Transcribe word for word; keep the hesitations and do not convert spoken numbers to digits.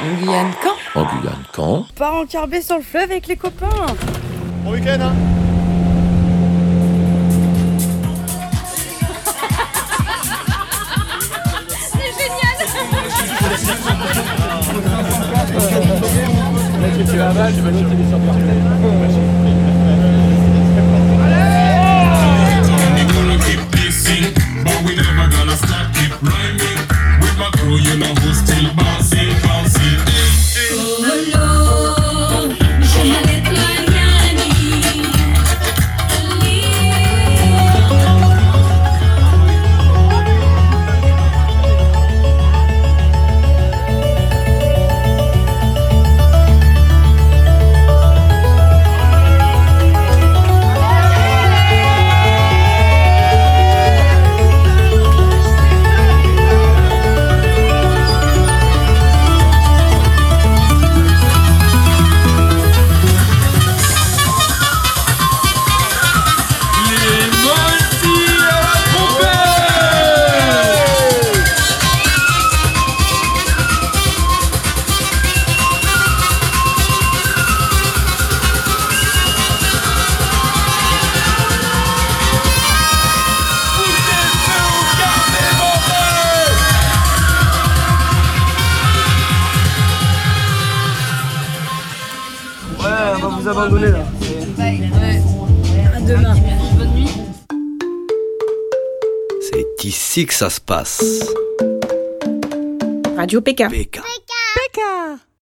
En Guyane, quand En Guyane, quand Part en carbet sur le fleuve avec les copains. Bon week-end, hein. C'est génial. On va vous abandonner là. Ouais. À demain. Bonne nuit. C'est ici que ça se passe. Radio P K. P K. P K.